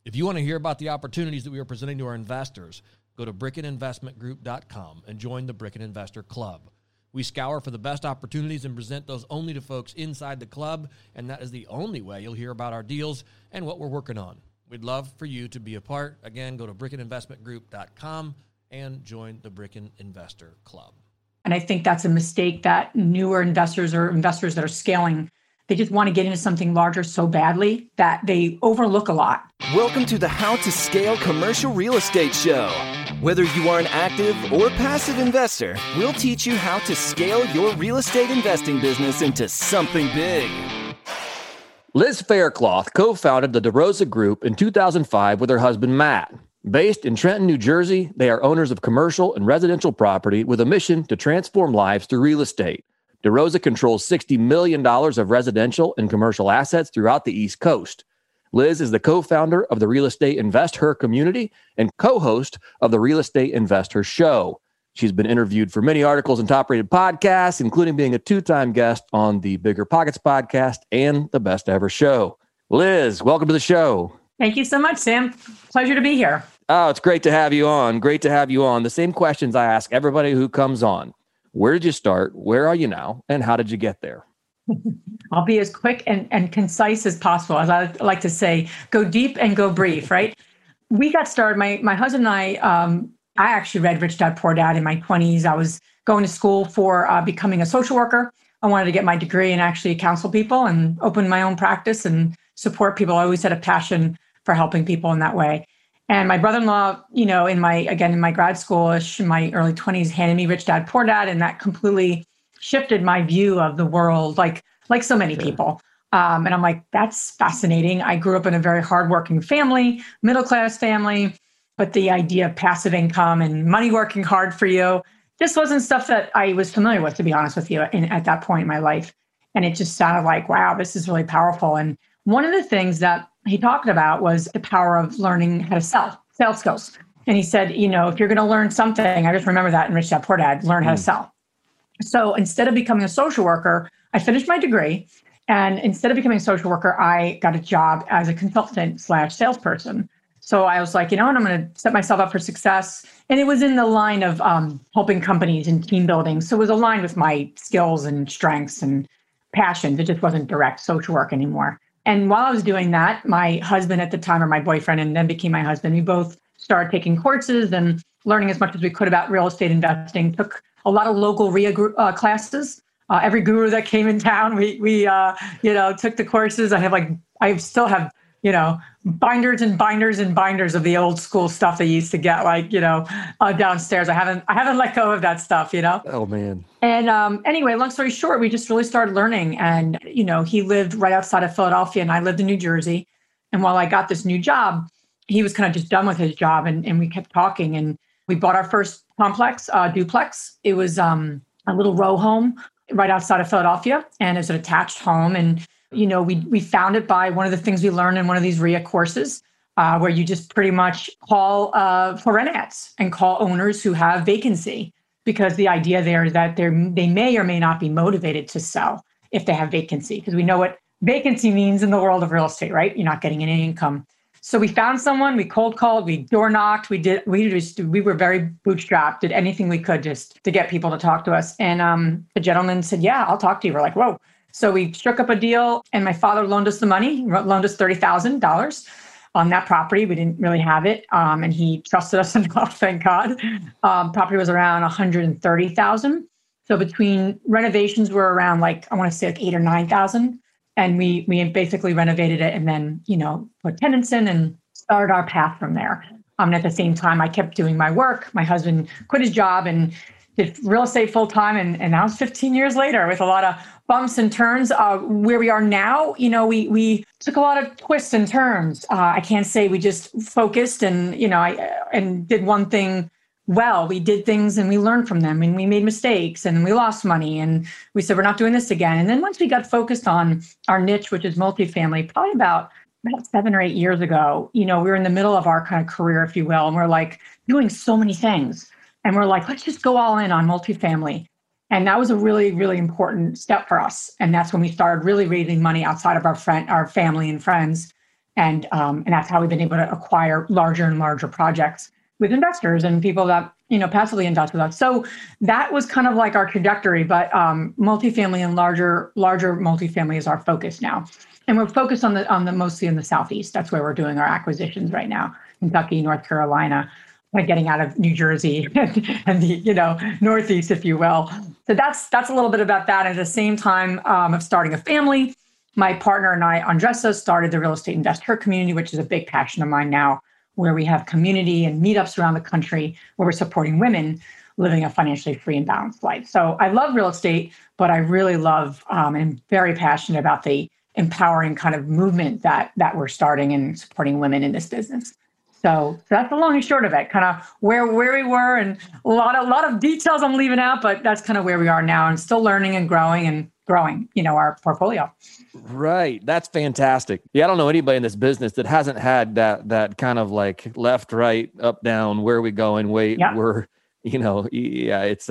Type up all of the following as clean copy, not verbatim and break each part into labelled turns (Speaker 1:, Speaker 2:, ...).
Speaker 1: If you want to hear about the opportunities that we are presenting to our investors, go to BrickenInvestmentGroup.com and join the Bricken Investor Club. We scour for the best opportunities and present those only to folks inside the club, and that is the only way you'll hear about our deals and what we're working on. We'd love for you to be a part. Again, go to BrickenInvestmentGroup.com and join the Bricken Investor Club.
Speaker 2: And I think that's a mistake that newer investors or investors that are scaling, they just want to get into something larger so badly that they overlook a lot.
Speaker 3: Welcome to the How to Scale Commercial Real Estate Show. Whether you are an active or passive investor, we'll teach you how to scale your real estate investing business into something big.
Speaker 1: Liz Faircloth co-founded the DeRosa Group in 2005 with her husband, Matt. Based in Trenton, New Jersey, they are owners of commercial and residential property with a mission to transform lives through real estate. DeRosa controls $60 million of residential and commercial assets throughout the East Coast. Liz is the co-founder of the Real Estate Invest Her community and co-host of the Real Estate Invest Her show. She's been interviewed for many articles and top-rated podcasts, including being a two-time guest on the Bigger Pockets podcast and the Best Ever show. Liz, welcome to the show.
Speaker 2: Thank you so much, Sam. Pleasure to be here.
Speaker 1: Oh, it's great to have you on. Great to have you on. The same questions I ask everybody who comes on. Where did you start? Where are you now? And how did you get there?
Speaker 2: I'll be as quick and concise as possible. As I like to say, go deep and go brief, right? We got started, my husband and I actually read Rich Dad, Poor Dad in my 20s. I was going to school for becoming a social worker. I wanted to get my degree and actually counsel people and open my own practice and support people. I always had a passion for helping people in that way. And my brother-in-law, in my grad school-ish, in my early 20s, handed me Rich Dad, Poor Dad, and that completely shifted my view of the world, like so many people. And I'm like, that's fascinating. I grew up in a very hardworking family, middle-class family, but the idea of passive income and money working hard for you just wasn't stuff that I was familiar with, to be honest with you, at that point in my life. And it just sounded like, wow, this is really powerful. And one of the things that he talked about was the power of learning how to sales skills. And he said, if you're going to learn something, I just remember that in Rich Dad, Poor Dad, learn how to sell. So instead of becoming a social worker, I finished my degree. And instead of becoming a social worker, I got a job as a consultant/salesperson. So I was like, I'm going to set myself up for success. And it was in the line of helping companies and team building. So it was aligned with my skills and strengths and passions. It just wasn't direct social work anymore. And while I was doing that, my husband at the time, or my boyfriend, and then became my husband, we both started taking courses and learning as much as we could about real estate investing, took a lot of local RIA classes. Every guru that came in town, we took the courses. I still have, binders and binders and binders of the old school stuff they used to get, downstairs. I haven't let go of that stuff,
Speaker 1: Oh, man.
Speaker 2: And anyway, long story short, we just really started learning. And, he lived right outside of Philadelphia and I lived in New Jersey. And while I got this new job, he was kind of just done with his job. And we kept talking and we bought our first complex, duplex. It was a little row home right outside of Philadelphia. And it's an attached home. And we found it by one of the things we learned in one of these RIA courses, where you just pretty much call for rent ads and call owners who have vacancy, because the idea there is that they may or may not be motivated to sell if they have vacancy, because we know what vacancy means in the world of real estate, right? You're not getting any income. So we found someone, we cold called, we door knocked, we were very bootstrapped, did anything we could just to get people to talk to us. And the gentleman said, yeah, I'll talk to you. We're like, whoa. So we struck up a deal and my father loaned us the money, loaned us $30,000 on that property. We didn't really have it. And he trusted us enough, thank God. Property was around $130,000. So between renovations were around I want to say $8,000 or $9,000. And we basically renovated it and then, put tenants in and started our path from there. And at the same time, I kept doing my work. My husband quit his job and did real estate full time. And now it's 15 years later with a lot of bumps and turns. Where we are now, we took a lot of twists and turns. I can't say we just focused and did one thing well. We did things and we learned from them and we made mistakes and we lost money and we said, we're not doing this again. And then once we got focused on our niche, which is multifamily, probably about 7 or 8 years ago, we were in the middle of our kind of career, if you will. And we're doing so many things. And we're let's just go all in on multifamily. And that was a really, really important step for us. And that's when we started really raising money outside of our family and friends And that's how we've been able to acquire larger and larger projects with investors and people that, passively invest with us. So that was kind of like our trajectory, but multifamily and larger multifamily is our focus now. And we're focused on the mostly in the Southeast. That's where we're doing our acquisitions right now. Kentucky, North Carolina, like getting out of New Jersey and the, Northeast, if you will. So that's a little bit about that. At the same time of starting a family, my partner and I, Andressa, started the Real Estate Investor Community, which is a big passion of mine now, where we have community and meetups around the country where we're supporting women living a financially free and balanced life. So I love real estate, but I really love and am very passionate about the empowering kind of movement that we're starting and supporting women in this business. So that's the long and short of it, kind of where we were, and a lot of details I'm leaving out, but that's kind of where we are now, and still learning and growing, our portfolio.
Speaker 1: Right. That's fantastic. Yeah. I don't know anybody in this business that hasn't had that kind of like left, right, up, down, where are we going? Wait, we're, it's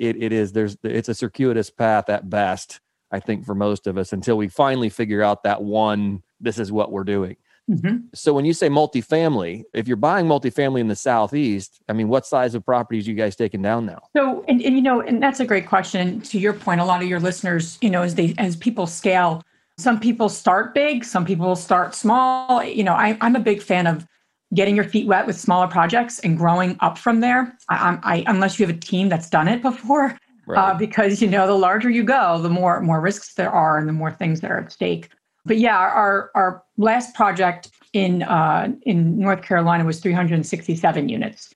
Speaker 1: it's a circuitous path at best, I think, for most of us, until we finally figure out that one, this is what we're doing. Mm-hmm. So when you say multifamily, if you're buying multifamily in the Southeast, I mean, what size of properties are you guys taking down now?
Speaker 2: So, and that's a great question. To your point, a lot of your listeners, as people scale, some people start big, some people start small. I'm a big fan of getting your feet wet with smaller projects and growing up from there. Unless you have a team that's done it before, right. Because, the larger you go, the more risks there are and the more things that are at stake. But yeah, our last project in North Carolina was 367 units.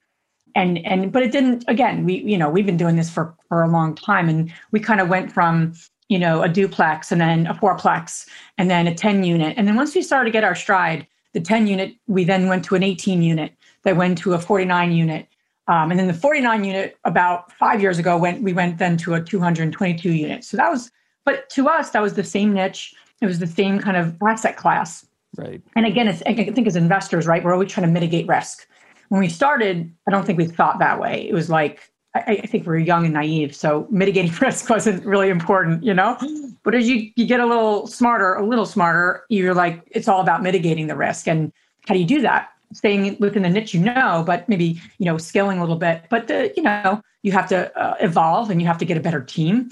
Speaker 2: But it didn't, again, we've been doing this for a long time, and we kind of went from, a duplex and then a fourplex and then a 10 unit. And then once we started to get our stride, the 10 unit, we then went to an 18 unit that went to a 49 unit. And then the 49 unit about 5 years ago we went then to a 222 unit. So but to us, that was the same niche. It was the same kind of asset class.
Speaker 1: Right.
Speaker 2: And again, I think as investors, right, we're always trying to mitigate risk. When we started, I don't think we thought that way. It was like, I think we were young and naive. So mitigating risk wasn't really important, But as you get a little smarter, you're like, it's all about mitigating the risk. And how do you do that? Staying within the niche, but maybe, scaling a little bit. But, you have to evolve, and you have to get a better team.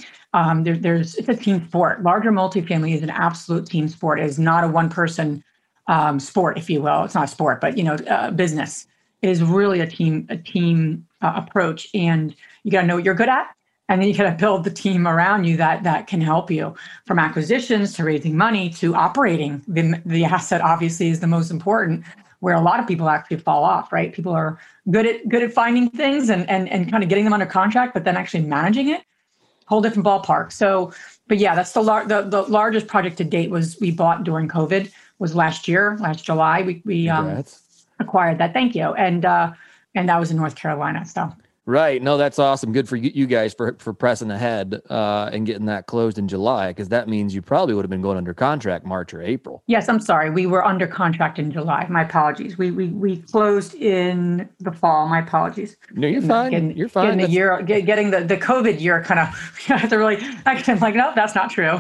Speaker 2: It's a team sport. Larger multifamily is an absolute team sport. It is not a one-person sport, if you will. It's not a sport, but, business. It is really a team approach, and you got to know what you're good at. And then you got to build the team around you that can help you, from acquisitions to raising money to operating. The asset obviously is the most important, where a lot of people actually fall off, right? People are good at finding things and kind of getting them under contract, but then actually managing it, whole different ballpark. So, but yeah, that's the largest project to date we bought during COVID, was last July. We acquired that. Thank you. And that was in North Carolina. So.
Speaker 1: Right. No, that's awesome. Good for you guys for pressing ahead and getting that closed in July, because that means you probably would have been going under contract March or April.
Speaker 2: Yes, I'm sorry. We were under contract in July. My apologies. We closed in the fall. My apologies.
Speaker 1: No, you're fine. You're fine.
Speaker 2: Getting the COVID year kind of, I have to really, I'm like, no, that's not true.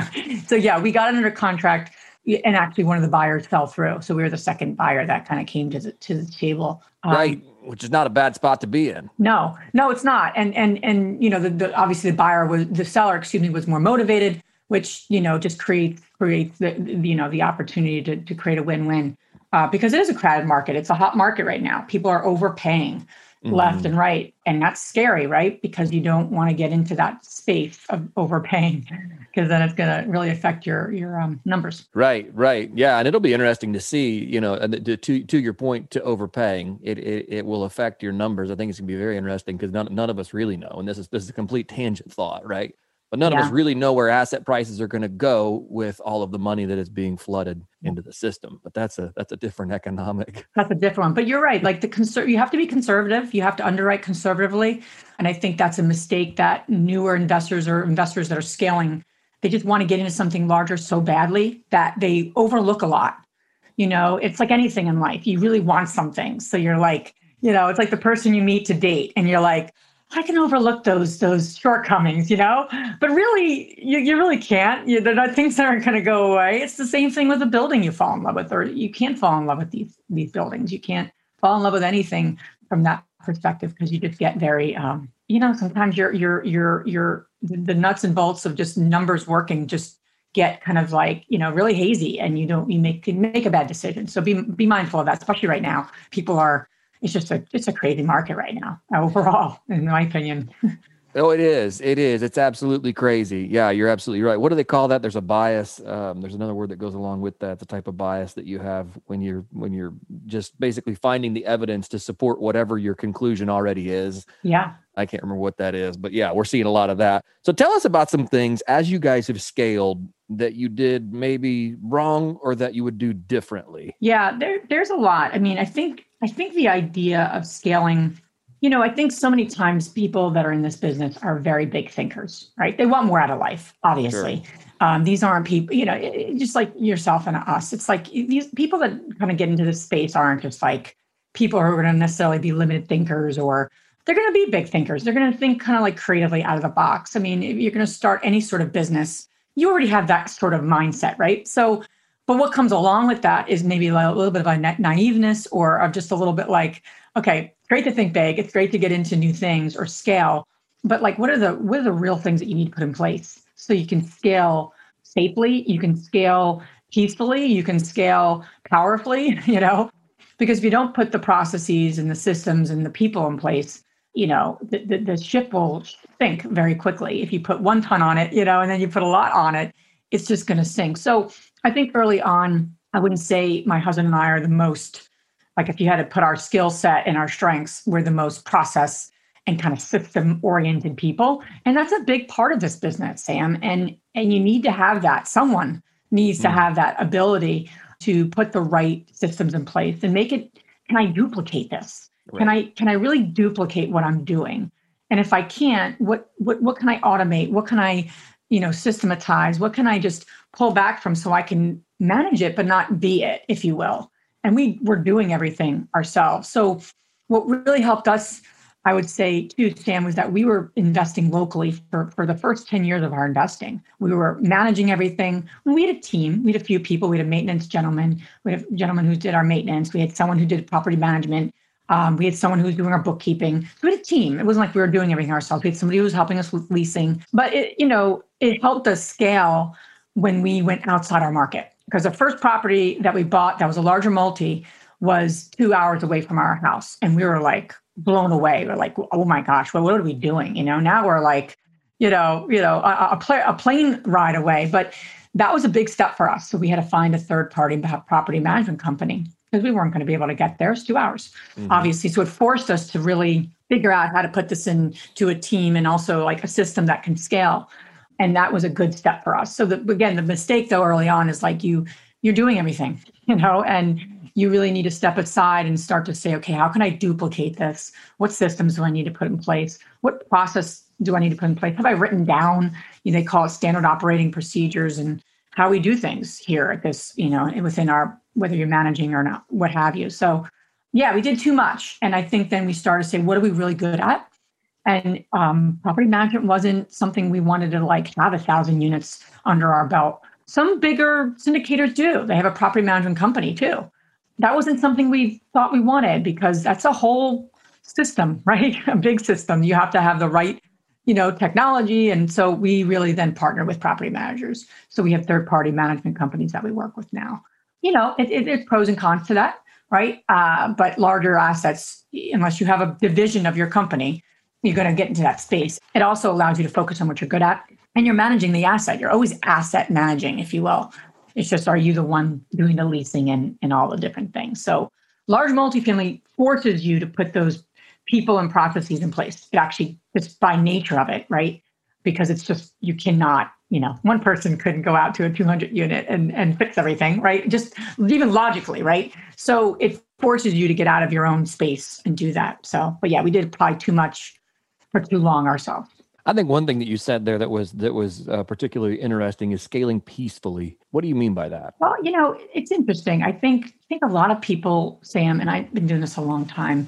Speaker 2: So yeah, we got under contract, and actually one of the buyers fell through. So we were the second buyer that kind of came to the table.
Speaker 1: Right. Which is not a bad spot to be in.
Speaker 2: No, it's not. And obviously the seller was more motivated, which, just creates the opportunity to create a win-win, because it is a crowded market. It's a hot market right now. People are overpaying left and right. And that's scary, right? Because you don't want to get into that space of overpaying, because then it's going to really affect your numbers.
Speaker 1: Right. Yeah. And it'll be interesting to see, to your point, to overpaying, it will affect your numbers. I think it's going to be very interesting, because none of us really know. And this is a complete tangent thought, right? But none of us really know where asset prices are going to go with all of the money that is being flooded into the system. But that's a different economic.
Speaker 2: That's a different one. But you're right. Like you have to be conservative. You have to underwrite conservatively. And I think that's a mistake that newer investors or investors that are scaling, they just want to get into something larger so badly that they overlook a lot. It's like anything in life. You really want something. So you're like, it's like the person you meet to date, and you're like, I can overlook those shortcomings, but really, you really can't. They're not things that aren't going to go away. It's the same thing with a building you fall in love with, or you can't fall in love with these buildings. You can't fall in love with anything from that perspective because you just get very, sometimes the nuts and bolts of just numbers working just get kind of like, really hazy, and you can make a bad decision. So be mindful of that, especially right now. It's a crazy market right now overall, in my opinion.
Speaker 1: Oh, it is. It's absolutely crazy. Yeah, you're absolutely right. What do they call that? There's a bias. There's another word that goes along with that, the type of bias that you have when you're just basically finding the evidence to support whatever your conclusion already is.
Speaker 2: Yeah.
Speaker 1: I can't remember what that is, but yeah, we're seeing a lot of that. So tell us about some things as you guys have scaled that you did maybe wrong or that you would do differently.
Speaker 2: Yeah, there's a lot. I mean, I think the idea of scaling, I think so many times people that are in this business are very big thinkers, right? They want more out of life, obviously. Sure. These aren't people, just like yourself and us. It's like these people that kind of get into this space aren't just like people who are going to necessarily be limited thinkers, or they're going to be big thinkers. They're going to think kind of like creatively out of the box. I mean, if you're going to start any sort of business, you already have that sort of mindset, right? So, but what comes along with that is maybe a little bit of a naiveness, or of just a little bit like, okay, it's great to think big. It's great to get into new things or scale. But like, what are the real things that you need to put in place so you can scale safely, you can scale peacefully, you can scale powerfully, because if you don't put the processes and the systems and the people in place, the ship will sink very quickly. If you put 1 ton on it, and then you put a lot on it, it's just going to sink. So I think early on, I wouldn't say my husband and I are the most, like if you had to put our skill set and our strengths, we're the most process and kind of system oriented people. And that's a big part of this business, Sam. And you need to have that. Someone needs to have that ability to put the right systems in place and make it, can I duplicate this? Right. Can I really duplicate what I'm doing? And if I can't, what can I automate? What can I, systematize? What can I just pull back from so I can manage it, but not be it, if you will? And we're doing everything ourselves. So what really helped us, I would say too, Sam, was that we were investing locally for the first 10 years of our investing. We were managing everything. We had a team. We had a few people. We had a maintenance gentleman. We had a gentleman who did our maintenance. We had someone who did property management. We had someone who was doing our bookkeeping. So we had a team. It wasn't like we were doing everything ourselves. We had somebody who was helping us with leasing. But it helped us scale when we went outside our market. Because the first property that we bought that was a larger multi was 2 hours away from our house. And we were like blown away. We're like, oh my gosh, what are we doing? Now we're like, a plane ride away. But that was a big step for us. So we had to find a third-party property management company because we weren't going to be able to get there. It's 2 hours, obviously. So it forced us to really figure out how to put this into a team and also like a system that can scale. And that was a good step for us. So again, the mistake though early on is like you're doing everything, and you really need to step aside and start to say, okay, how can I duplicate this? What systems do I need to put in place? What process do I need to put in place? Have I written down, they call it standard operating procedures and how we do things here at this, within our, whether you're managing or not, what have you. So yeah, we did too much. And I think then we started to say, what are we really good at? And property management wasn't something we wanted to like have 1,000 units under our belt. Some bigger syndicators do. They have a property management company too. That wasn't something we thought we wanted because that's a whole system, right? A big system. You have to have the right, technology. And so we really then partner with property managers. So we have third-party management companies that we work with now. There's pros and cons to that, right? But larger assets, unless you have a division of your company, you're going to get into that space. It also allows you to focus on what you're good at. And you're managing the asset. You're always asset managing, if you will. It's just, are you the one doing the leasing and all the different things? So large multifamily forces you to put those people and processes in place. It actually, it's by nature of it, right? Because it's just, you cannot, one person couldn't go out to a 200 unit and fix everything, right? Just even logically, right? So it forces you to get out of your own space and do that. So, but yeah, we did probably too much for too long ourselves.
Speaker 1: I think one thing that you said there that was particularly interesting is scaling peacefully. What do you mean by that?
Speaker 2: Well, it's interesting. I think a lot of people, Sam, and I've been doing this a long time,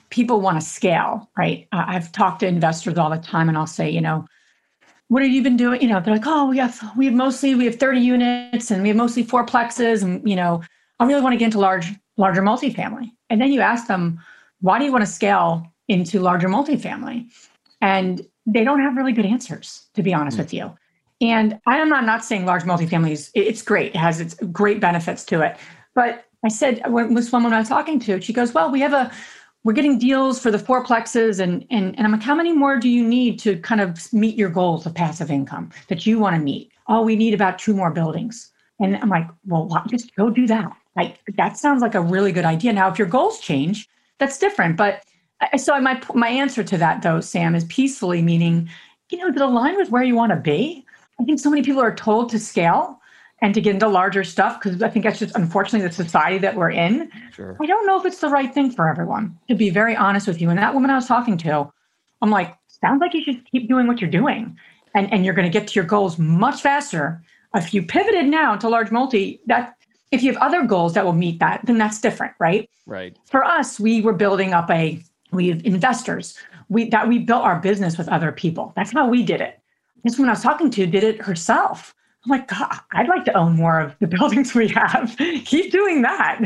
Speaker 2: people want to scale, right? I've talked to investors all the time and I'll say, what have you been doing? They're like, oh, we have 30 units and we have mostly fourplexes. And, I really want to get into larger multifamily. And then you ask them, why do you want to scale into larger multifamily? And they don't have really good answers, to be honest with you. And I'm not saying large multifamily it's great. It has its great benefits to it. But I said, when this woman I was talking to, she goes, well, we're getting deals for the fourplexes. And I'm like, how many more do you need to kind of meet your goals of passive income that you want to meet? Oh, we need about 2 more buildings. And I'm like, well, just go do that. Like, that sounds like a really good idea. Now, if your goals change, that's different. But so my answer to that, though, Sam, is peacefully, meaning, to align with where you want to be. I think so many people are told to scale and to get into larger stuff because I think that's just, unfortunately, the society that we're in.
Speaker 1: Sure.
Speaker 2: I don't know if it's the right thing for everyone, to be very honest with you. And that woman I was talking to, I'm like, sounds like you should keep doing what you're doing. And you're going to get to your goals much faster. If you pivoted now to large multi, that if you have other goals that will meet that, then that's different, right?
Speaker 1: Right.
Speaker 2: For us, we were building up we have investors. We built our business with other people. That's how we did it. This woman I was talking to did it herself. I'm like, God, I'd like to own more of the buildings we have. Keep doing that,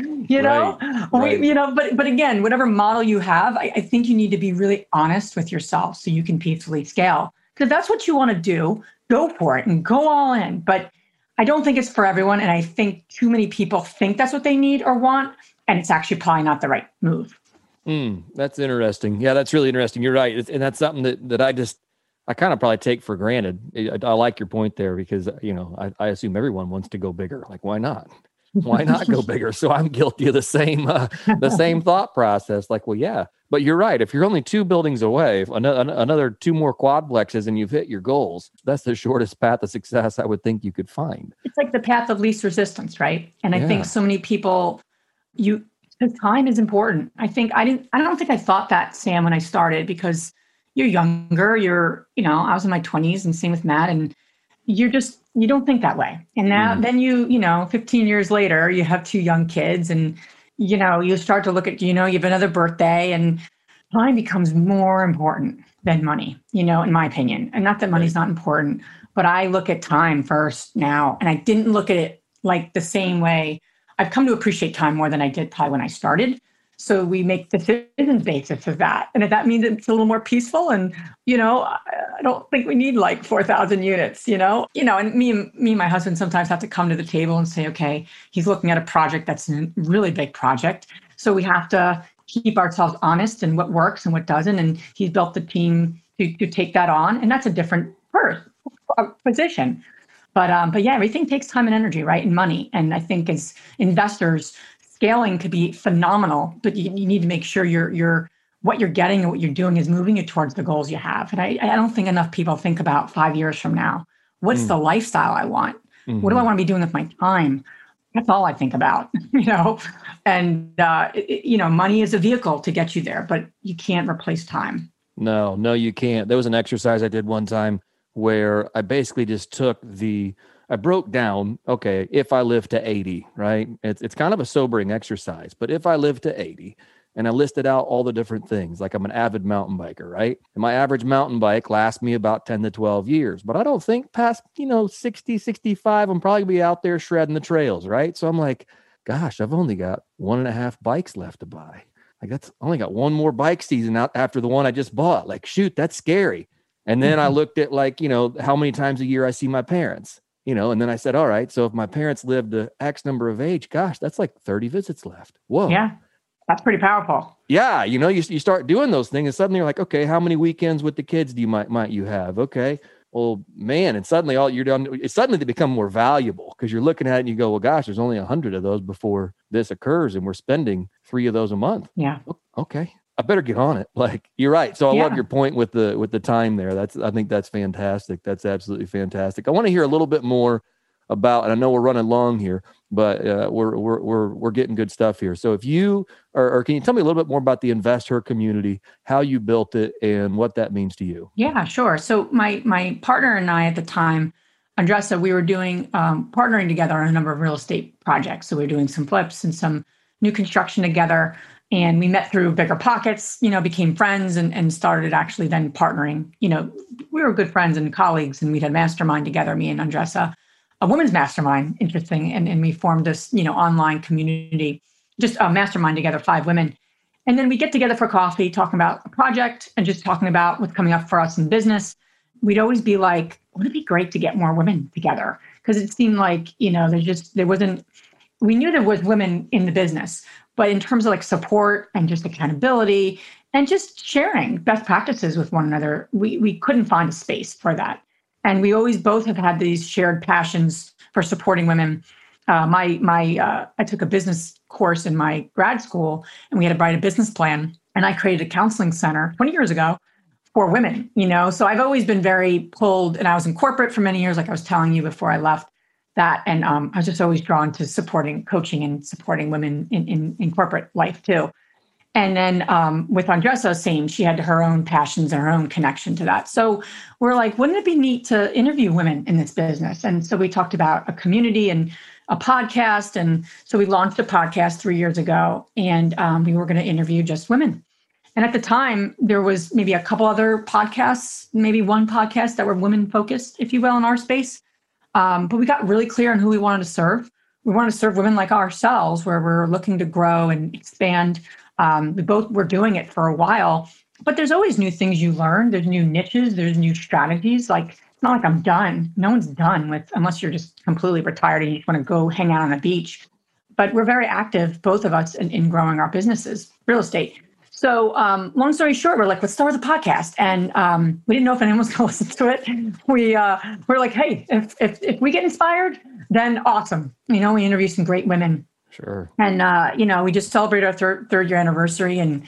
Speaker 1: Right.
Speaker 2: But again, whatever model you have, I think you need to be really honest with yourself so you can peacefully scale. Because if that's what you want to do, go for it and go all in. But I don't think it's for everyone. And I think too many people think that's what they need or want. And it's actually probably not the right move.
Speaker 1: That's interesting. Yeah, that's really interesting. You're right. And that's something that I kind of probably take for granted. I like your point there because, I assume everyone wants to go bigger. Like, why not? Why not go bigger? So I'm guilty of the same thought process. Like, well, yeah, but you're right. If you're only 2 buildings away, another 2 more quadplexes and you've hit your goals, that's the shortest path to success I would think you could find.
Speaker 2: It's like the path of least resistance, right? And I think so many people, because time is important. I don't think I thought that, Sam, when I started, because you're younger, I was in my 20s and same with Matt, and you don't think that way. And now, then 15 years later, you have 2 young kids and, you start to look at, you have another birthday and time becomes more important than money, in my opinion. And not that money's not important, but I look at time first now. And I didn't look at it like the same way. I've come to appreciate time more than I did probably when I started. So we make decisions basis of that. And if that means it's a little more peaceful and, I don't think we need like 4,000 units, and me and my husband sometimes have to come to the table and say, okay, he's looking at a project that's a really big project. So we have to keep ourselves honest in what works and what doesn't. And he's built the team to take that on. And that's a different position. But yeah, everything takes time and energy, right? And money. And I think as investors, scaling could be phenomenal, but you need to make sure what you're getting and what you're doing is moving you towards the goals you have. And I don't think enough people think about 5 years from now. What's the lifestyle I want? What do I want to be doing with my time? That's all I think about, And, money is a vehicle to get you there, but you can't replace time.
Speaker 1: No, you can't. There was an exercise I did one time where I basically just I broke down, okay, if I live to 80, right? It's kind of a sobering exercise, but if I live to 80 and I listed out all the different things, like I'm an avid mountain biker, right? And my average mountain bike lasts me about 10 to 12 years, but I don't think past, 60, 65, I'm probably gonna be out there shredding the trails, right? So I'm like, gosh, I've only got 1.5 bikes left to buy. Like that's only got 1 more bike season out after the one I just bought. Like, shoot, that's scary. And then I looked at how many times a year I see my parents. And then I said, all right, so if my parents lived to X number of age, gosh, that's like 30 visits left. Whoa.
Speaker 2: Yeah, that's pretty powerful.
Speaker 1: Yeah. You start doing those things and suddenly you're like, okay, how many weekends with the kids might you have? Okay. Well, man, and suddenly they become more valuable because you're looking at it and you go, well, gosh, there's only 100 of those before this occurs. And we're spending 3 of those a month.
Speaker 2: Yeah.
Speaker 1: Okay. I better get on it. Like, you're right. So I love your point with the time there. I think that's fantastic. That's absolutely fantastic. I want to hear a little bit more about, and I know we're running long here, but we're getting good stuff here. So if you, or can you tell me a little bit more about the InvestHer community, how you built it and what that means to you?
Speaker 2: Yeah, sure. So my partner and I at the time, Andressa, we were doing, partnering together on a number of real estate projects. So we were doing some flips and some new construction together. And we met through Bigger Pockets, became friends and started actually then partnering. We were good friends and colleagues, and we had a mastermind together, me and Andressa, a women's mastermind, interesting. And we formed this, online community, just a mastermind together, 5 women. And then we get together for coffee, talking about a project and just talking about what's coming up for us in business. We'd always be like, wouldn't it be great to get more women together? Because it seemed like, we knew there was women in the business, but in terms of like support and just accountability and just sharing best practices with one another, we couldn't find a space for that. And we always both have had these shared passions for supporting women. I took a business course in my grad school, and we had to write a business plan. And I created a counseling center 20 years ago for women, So I've always been very pulled, and I was in corporate for many years, like I was telling you before I left that. And I was just always drawn to supporting coaching and supporting women in corporate life too. And then with Andressa, same, she had her own passions and her own connection to that. So we're like, wouldn't it be neat to interview women in this business? And so we talked about a community and a podcast. And so we launched a podcast 3 years ago, and we were going to interview just women. And at the time, there was maybe a couple other podcasts, maybe one podcast that were women focused, if you will, in our space. But we got really clear on who we wanted to serve. We wanted to serve women like ourselves, where we're looking to grow and expand. We both were doing it for a while, but there's always new things you learn. There's new niches, there's new strategies. Like, it's not like I'm done. No one's done unless you're just completely retired and you just want to go hang out on the beach. But we're very active, both of us, in growing our businesses, real estate. So long story short, we're like, let's start with a podcast. And we didn't know if anyone was going to listen to it. We're like, hey, if we get inspired, then awesome. We interview some great women.
Speaker 1: Sure.
Speaker 2: And, we just celebrated our third year anniversary, and,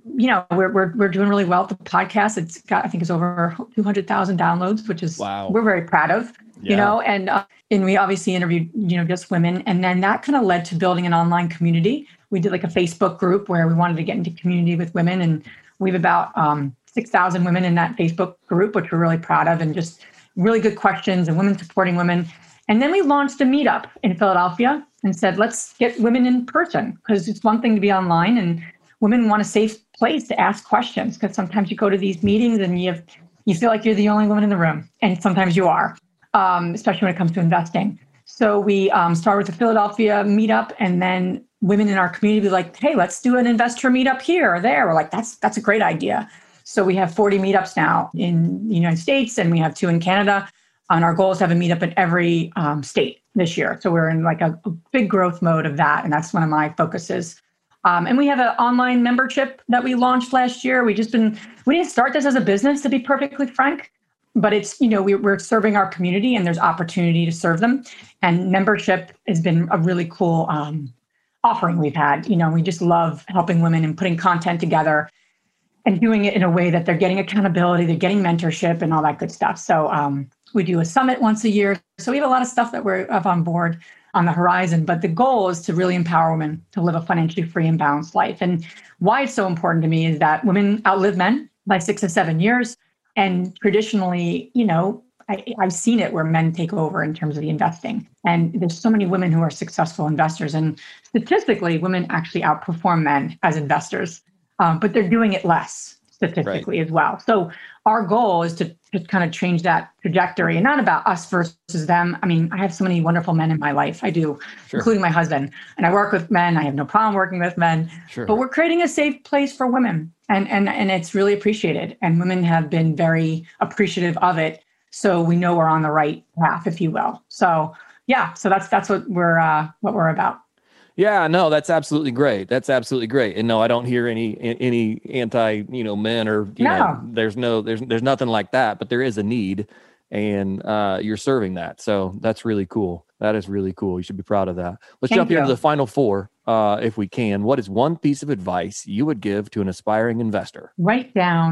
Speaker 2: we're doing really well with the podcast. It's got, I think it's over 200,000 downloads, which is,
Speaker 1: wow,
Speaker 2: we're very proud of, and we obviously interviewed, just women. And then that kind of led to building an online community. We did like a Facebook group where we wanted to get into community with women. And we have about 6,000 women in that Facebook group, which we're really proud of, and just really good questions and women supporting women. And then we launched a meetup in Philadelphia and said, let's get women in person, because it's one thing to be online, and women want a safe place to ask questions, because sometimes you go to these meetings and you feel like you're the only woman in the room. And sometimes you are, especially when it comes to investing. So we started with the Philadelphia meetup, and then women in our community were like, hey, let's do an investor meetup here or there. We're like, that's a great idea. So we have 40 meetups now in the United States, and we have 2 in Canada. And our goal is to have a meetup in every state this year. So we're in like a big growth mode of that. And that's one of my focuses. And we have an online membership that we launched last year. We didn't start this as a business, to be perfectly frank, but it's, we're serving our community, and there's opportunity to serve them. And membership has been a really cool offering we've had. We just love helping women and putting content together and doing it in a way that they're getting accountability, they're getting mentorship and all that good stuff. So we do a summit once a year. So we have a lot of stuff that we're up on board on the horizon, but the goal is to really empower women to live a financially free and balanced life. And why it's so important to me is that women outlive men by 6 to 7 years. And traditionally, I've seen it where men take over in terms of the investing. And there's so many women who are successful investors. And statistically, women actually outperform men as investors, but they're doing it less statistically as well. So our goal is to just kind of change that trajectory, and not about us versus them. I mean, I have so many wonderful men in my life. I do, including my husband. And I work with men. I have no problem working with men. Sure. But we're creating a safe place for women. And it's really appreciated. And women have been very appreciative of it. So we know we're on the right path, if you will. So yeah, so that's what we're about.
Speaker 1: Yeah, no, that's absolutely great. That's absolutely great. And no, I don't hear any anti, men or, there's nothing like that, but there is a need, and you're serving that. So that's really cool. That is really cool. You should be proud of that. Let's jump into the final 4, if we can. What is one piece of advice you would give to an aspiring investor? Read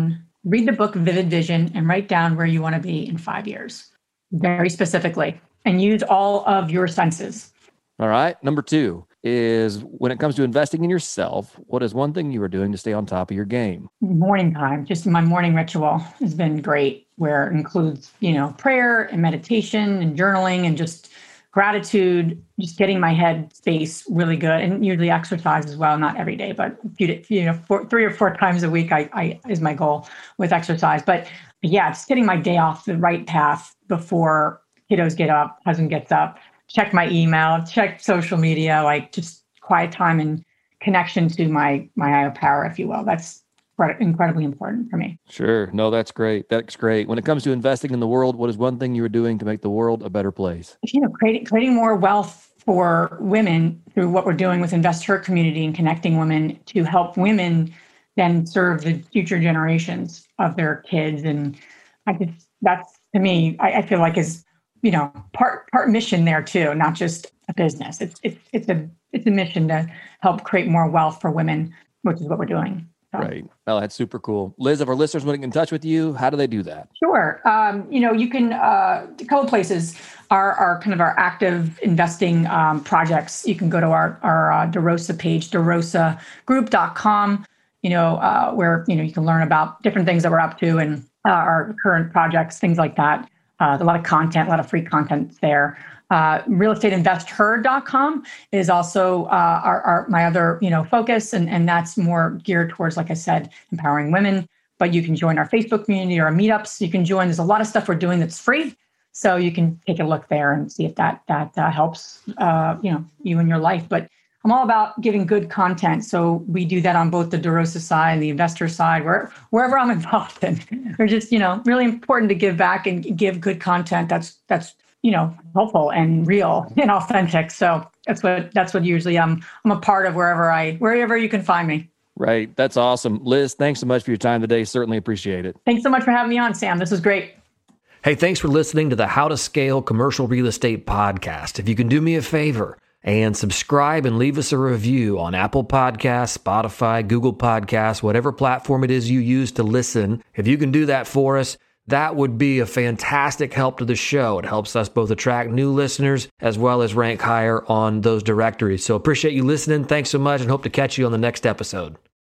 Speaker 2: the book Vivid Vision, and write down where you want to be in 5 years, very specifically, and use all of your senses.
Speaker 1: All right. Number 2 is, when it comes to investing in yourself, what is one thing you are doing to stay on top of your game?
Speaker 2: Morning time. Just my morning ritual has been great, where it includes, prayer and meditation and journaling, and just gratitude, just getting my head space really good, and usually exercise as well. Not every day, but 3 or 4 times a week I is my goal with exercise. But yeah, it's getting my day off the right path before kiddos get up, husband gets up, check my email, check social media, like just quiet time and connection to my higher power, if you will. That's incredibly important for me.
Speaker 1: Sure. No, that's great. That's great. When it comes to investing in the world, what is one thing you are doing to make the world a better place?
Speaker 2: Creating more wealth for women through what we're doing with Invest Her community and connecting women to help women then serve the future generations of their kids. And that's to me, I feel like is, part mission there too, not just a business. It's a mission to help create more wealth for women, which is what we're doing. So.
Speaker 1: Right. Oh, that's super cool. Liz, if our listeners want to get in touch with you, how do they do that?
Speaker 2: Sure. You can, a couple places are kind of our active investing projects. You can go to our DeRosa page, derosagroup.com, where, you can learn about different things that we're up to and our current projects, things like that. A lot of content, a lot of free content there. Realestateinvesther.com is also my other focus, and that's more geared towards, like I said, empowering women. But you can join our Facebook community or our meetups. You can join. There's a lot of stuff we're doing that's free, so you can take a look there and see if that helps you in your life. But I'm all about giving good content, so we do that on both the DeRosa side and the investor side, wherever I'm involved in. They're just really important to give back and give good content. That's helpful and real and authentic. So that's what usually I'm a part of wherever you can find me.
Speaker 1: Right. That's awesome. Liz, thanks so much for your time today. Certainly appreciate it.
Speaker 2: Thanks so much for having me on, Sam. This was great.
Speaker 4: Hey, thanks for listening to the How to Scale Commercial Real Estate podcast. If you can do me a favor and subscribe and leave us a review on Apple Podcasts, Spotify, Google Podcasts, whatever platform it is you use to listen, if you can do that for us, that would be a fantastic help to the show. It helps us both attract new listeners as well as rank higher on those directories. So appreciate you listening. Thanks so much and hope to catch you on the next episode.